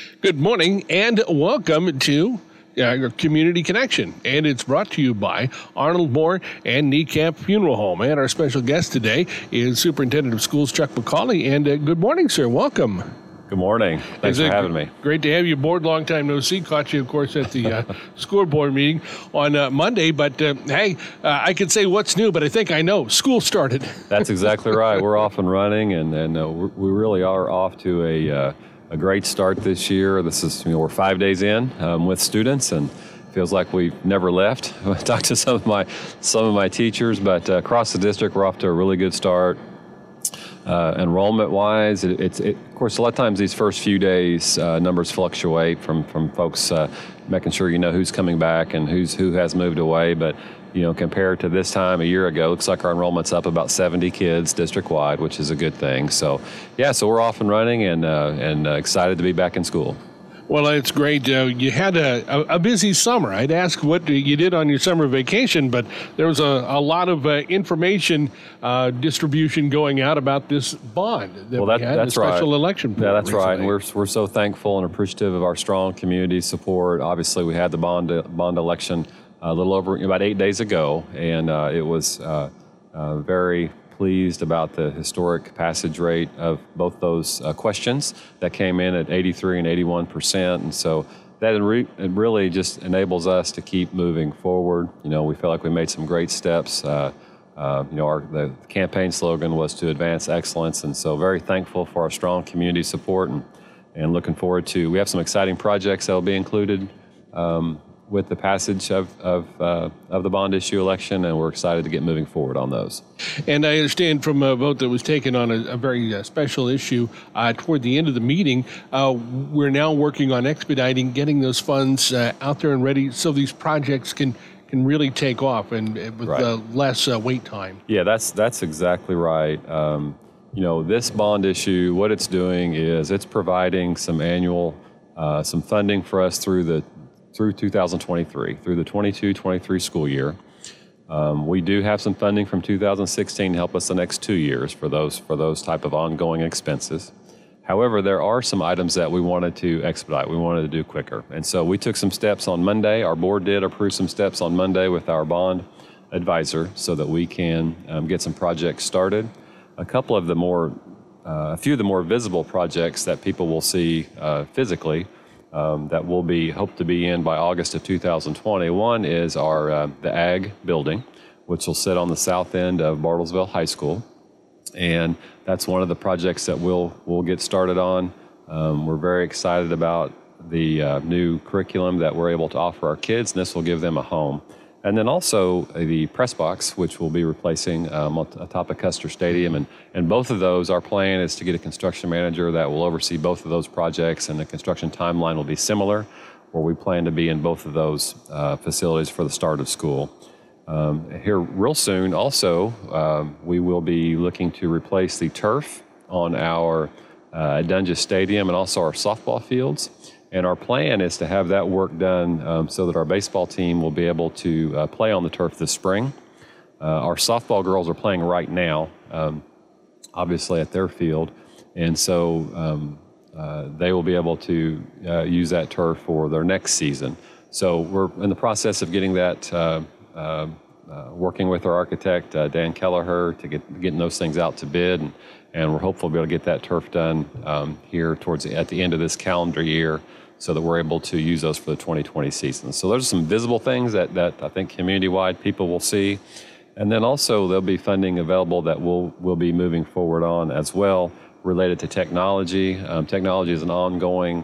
Good morning and welcome to Community Connection. And it's brought to you by Arnold Moore and Kneecap Funeral Home. And our special guest today is Superintendent of Schools Chuck McCauley. And good morning, sir. Welcome. Good morning. Thanks for having me. Great to have you aboard. Long time no see. Caught you, of course, at the school board meeting on Monday. But hey, I could say what's new, but I think I know. School started. That's exactly right. We're off and running, and we really are off to a great start this year. This is, we're 5 days in with students, and feels like we've never left. I talked to some of my teachers, but across the district, we're off to a really good start. Enrollment-wise, of course, a lot of times these first few days, numbers fluctuate from folks making sure you know who's coming back and who has moved away. But compared to this time a year ago, looks like our enrollment's up about 70 kids district-wide, which is a good thing. So, so we're off and running and excited to be back in school. Well, it's great. You had a busy summer. I'd ask what you did on your summer vacation, but there was a lot of information distribution going out about this bond that we had, that's the special right. election. Yeah, that's recently. right. And we're so thankful and appreciative of our strong community support. Obviously, we had the bond election a little over about 8 days ago, and it was very pleased about the historic passage rate of both those questions that came in at 83 and 81%. And so that it really just enables us to keep moving forward. We feel like we made some great steps. The campaign slogan was to advance excellence. And so very thankful for our strong community support and looking forward to, we have some exciting projects that will be included with the passage of the bond issue election, and we're excited to get moving forward on those. And I understand from a vote that was taken on a very special issue toward the end of the meeting, we're now working on expediting getting those funds out there and ready so these projects can really take off and with less wait time. Yeah, that's exactly right. This bond issue, what it's doing is it's providing some annual some funding for us through 2023, through the 22-23 school year. We do have some funding from 2016 to help us the next 2 years for those type of ongoing expenses. However, there are some items that we wanted to expedite. We wanted to do quicker. And so we took some steps on Monday. Our board did approve some steps on Monday with our bond advisor so that we can get some projects started. A few of the more visible projects that people will see physically that will hope to be in by August of 2020. One is the Ag building, which will sit on the south end of Bartlesville High School. And that's one of the projects that we'll get started on. We're very excited about the new curriculum that we're able to offer our kids, and this will give them a home. And then also the press box, which will be replacing atop of Custer Stadium. And both of those, our plan is to get a construction manager that will oversee both of those projects, and the construction timeline will be similar, where we plan to be in both of those facilities for the start of school. Here real soon also, we will be looking to replace the turf on our Dungeness Stadium and also our softball fields. And our plan is to have that work done so that our baseball team will be able to play on the turf this spring. Our softball girls are playing right now, obviously at their field. And so they will be able to use that turf for their next season. So we're in the process of getting that, working with our architect, Dan Kelleher, to getting those things out to bid. And we're hopeful to be able to get that turf done here at the end of this calendar year, so that we're able to use those for the 2020 season. So those are some visible things that I think community-wide people will see. And then also there'll be funding available that we'll be moving forward on as well, related to technology. Technology is an ongoing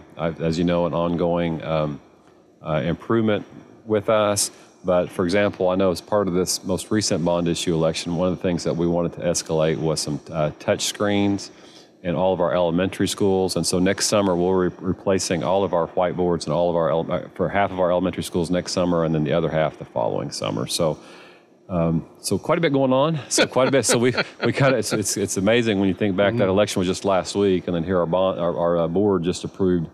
improvement with us. But for example, I know as part of this most recent bond issue election, one of the things that we wanted to escalate was some touch screens in all of our elementary schools. And so next summer, we're replacing all of our whiteboards and all of our for half of our elementary schools next summer, and then the other half the following summer. So quite a bit going on. So quite a bit. So we kind of, it's amazing when you think back, that election was just last week, and then here our board just approved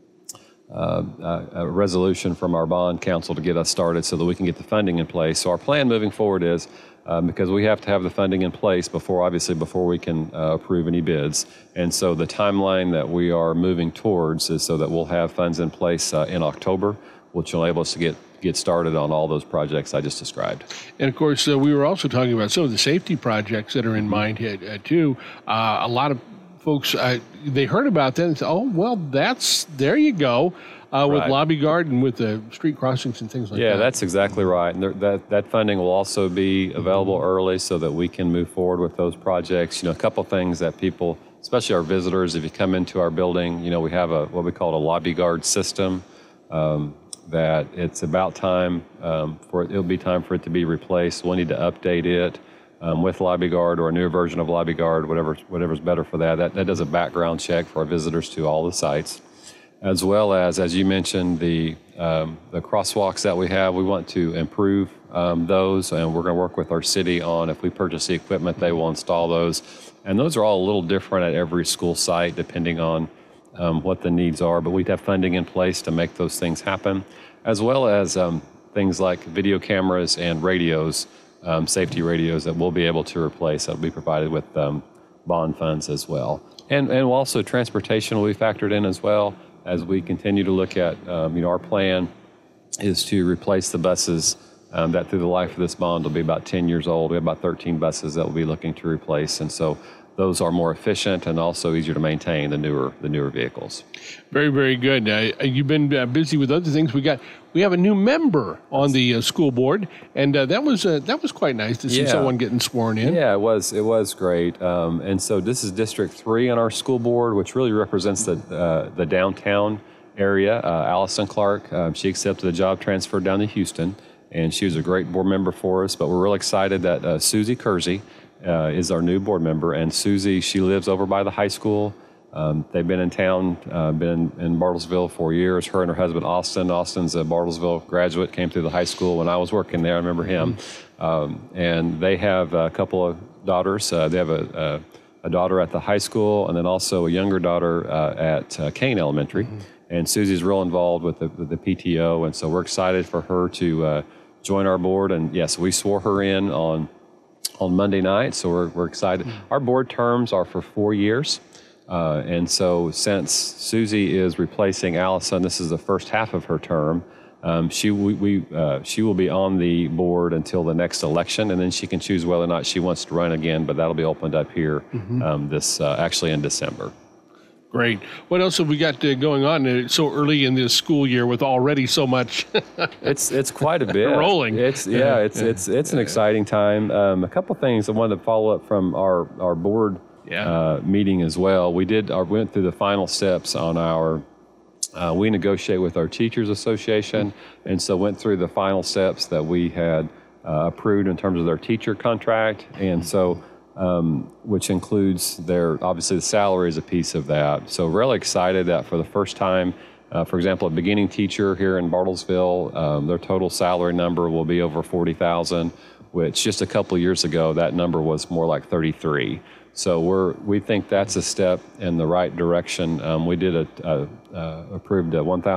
a resolution from our bond council to get us started so that we can get the funding in place. So our plan moving forward is because we have to have the funding in place before we can approve any bids. And so the timeline that we are moving towards is so that we'll have funds in place in October, which will enable us to get started on all those projects I just described. And of course, we were also talking about some of the safety projects that are in mind here too. A lot of folks, they heard about that and said, oh, well, there you go. With Lobby Guard and with the street crossings and things like that. Yeah, that's exactly right. And that funding will also be available early so that we can move forward with those projects. A couple things that people, especially our visitors, if you come into our building, we have what we call a Lobby Guard system. That it's about time it'll be time for it to be replaced. We'll need to update it with Lobby Guard or a newer version of Lobby Guard, whatever's better for that. That does a background check for our visitors to all the sites. As well as you mentioned, the crosswalks that we have, we want to improve those, and we're going to work with our city on, if we purchase the equipment, they will install those. And those are all a little different at every school site, depending on what the needs are, but we have funding in place to make those things happen, as well as things like video cameras and radios, safety radios that we'll be able to replace. That'll be provided with bond funds as well. And also transportation will be factored in as well. As we continue to look at, our plan is to replace the buses that through the life of this bond will be about 10 years old. We have about 13 buses that we'll be looking to replace. And so those are more efficient and also easier to maintain, the newer vehicles. Very, very good. You've been busy with other things. We have a new member on the school board, and that was quite nice to see someone getting sworn in. Yeah, it was great. And so this is District 3 on our school board, which really represents the downtown area. Allison Clark, she accepted a job transfer down to Houston, and she was a great board member for us. But we're really excited that Susie Kersey is our new board member, and Susie, she lives over by the high school. They've been in town, been in Bartlesville for years. Her and her husband, Austin. Austin's a Bartlesville graduate, came through the high school when I was working there. I remember him. And they have a couple of daughters. They have a daughter at the high school and then also a younger daughter at Kane Elementary. And Susie's real involved with the PTO, and so we're excited for her to join our board. And yes, we swore her in on Monday night, so we're excited. Our board terms are for 4 years. And so since Susie is replacing Allison, this is the first half of her term, she will be on the board until the next election, and then she can choose whether or not she wants to run again, but that'll be opened up here actually in December. Great. What else have we got going on so early in this school year with already so much? It's quite a bit. Rolling. It's an exciting time. A couple things I wanted to follow up from our board meeting as well. We went through the final steps on our. We negotiate with our Teachers Association, and so went through the final steps that we had approved in terms of their teacher contract, and so. Which includes obviously the salary is a piece of that. So really excited that for the first time, for example, a beginning teacher here in Bartlesville, their total salary number will be over $40,000, which just a couple of years ago, that number was more like $33,000. So we think that's a step in the right direction. We did approved a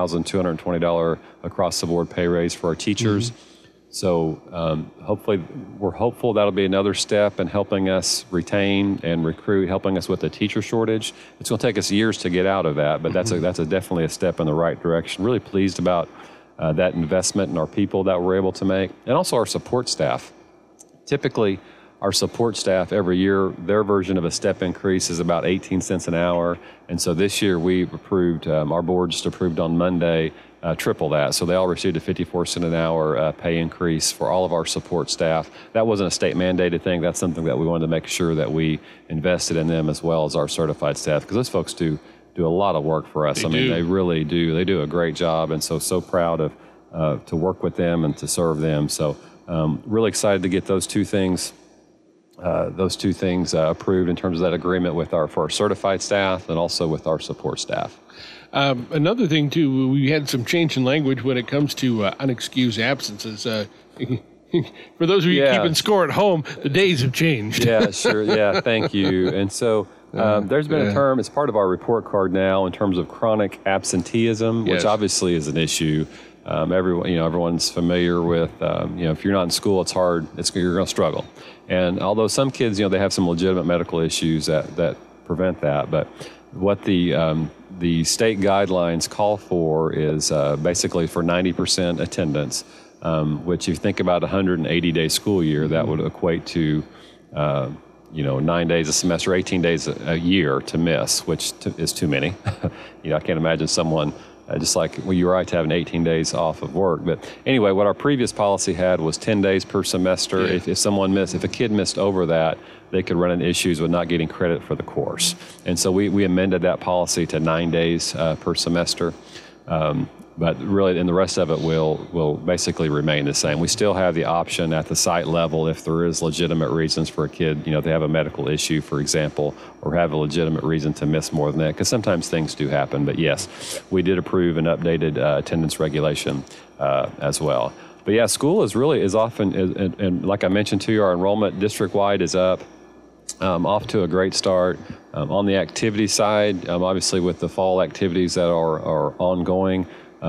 $1,220 across the board pay raise for our teachers. So hopefully, we're hopeful that'll be another step in helping us retain and recruit, helping us with the teacher shortage. It's going to take us years to get out of that, but that's definitely a step in the right direction. Really pleased about that investment in our people that we're able to make, and also our support staff. Typically, our support staff every year, their version of a step increase is about 18 cents an hour, and so this year we approved, our board just approved on Monday, triple that. So they all received a 54-cent an hour pay increase for all of our support staff. That wasn't a state mandated thing. That's something that we wanted to make sure that we invested in them as well as our certified staff, because those folks do a lot of work for us. They really do. They do a great job, and so proud of to work with them and to serve them. So really excited to get those two things approved in terms of that agreement for our certified staff and also with our support staff. Another thing, too, we had some change in language when it comes to unexcused absences. For those of you keeping score at home, the days have changed. Yeah, sure. Yeah, thank you. And so there's been a term, it's part of our report card now, in terms of chronic absenteeism, which obviously is an issue. Everyone's familiar with, if you're not in school, it's hard. You're going to struggle. And although some kids, they have some legitimate medical issues that prevent that, but what the state guidelines call for is basically for 90% attendance, which if you think about a 180-day school year, that would equate to 9 days a semester, 18 days a year to miss, which is too many. I can't imagine someone just like, you're right to having 18 days off of work. But anyway, what our previous policy had was 10 days per semester. Yeah. If a kid missed over that, they could run into issues with not getting credit for the course. And so we amended that policy to 9 days per semester. But really, and the rest of it will basically remain the same. We still have the option at the site level if there is legitimate reasons for a kid, they have a medical issue, for example, or have a legitimate reason to miss more than that, because sometimes things do happen. But yes, we did approve an updated attendance regulation as well. But yeah, school is often, and like I mentioned to you, our enrollment district-wide is up. Off to a great start. On the activity side, obviously with the fall activities that are ongoing,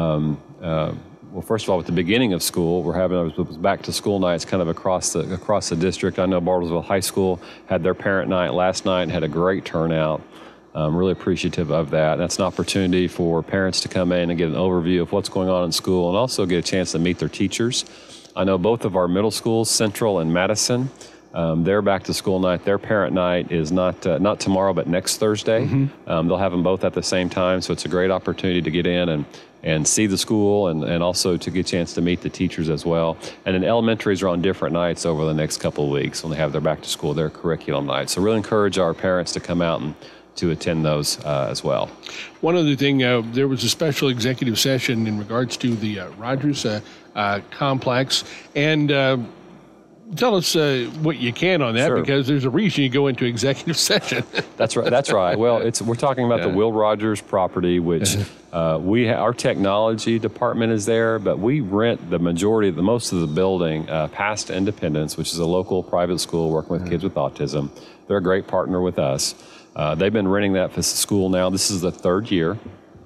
well, first of all, with the beginning of school, we're having back to school nights kind of across the district. I know Bartlesville High School had their parent night last night and had a great turnout. Really appreciative of that. That's an opportunity for parents to come in and get an overview of what's going on in school and also get a chance to meet their teachers. I know both of our middle schools, Central and Madison, their back to school night, their parent night is not tomorrow, but next Thursday. Mm-hmm. They'll have them both at the same time, so it's a great opportunity to get in and see the school and also to get a chance to meet the teachers as well. And then elementaries are on different nights over the next couple of weeks when they have their back to school, their curriculum nights. So really encourage our parents to come out and to attend those as well. One other thing, there was a special executive session in regards to the Rogers complex, and tell us what you can on that, sure, because there's a reason you go into executive session. That's right. Well, we're talking about the Will Rogers property, which our technology department is there, but we rent most of the building past Independence, which is a local private school working with kids with autism. They're a great partner with us. They've been renting that for school now. This is the third year.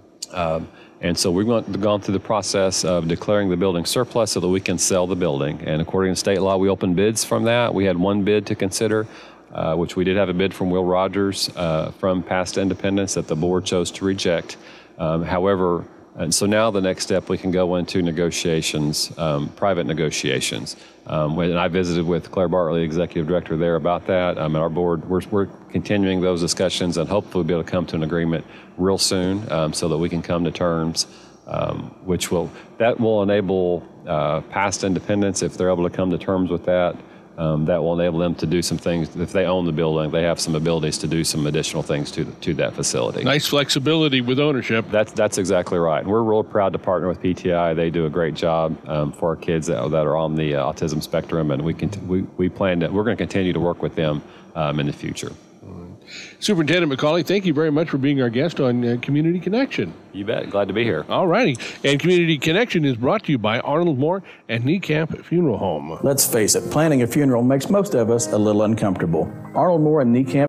And so we've gone through the process of declaring the building surplus so that we can sell the building. And according to state law, we opened bids from that. We had one bid to consider, which we did have a bid from Will Rogers from past Independence that the board chose to reject. However, and so now the next step, we can go into negotiations, private negotiations. And I visited with Claire Bartley, executive director there, about that. And our board, we're continuing those discussions and hopefully be able to come to an agreement real soon so that we can come to terms, which will enable past Independence, if they're able to come to terms with that. That will enable them to do some things. If they own the building, they have some abilities to do some additional things to that facility. Nice flexibility with ownership. That's exactly right. And we're real proud to partner with PTI. They do a great job for our kids that are on the autism spectrum, and we're going to continue to work with them in the future. Superintendent McCauley, thank you very much for being our guest on Community Connection. You bet. Glad to be here. All righty. And Community Connection is brought to you by Arnold Moore and Niekamp Funeral Home. Let's face it, planning a funeral makes most of us a little uncomfortable. Arnold Moore and Niekamp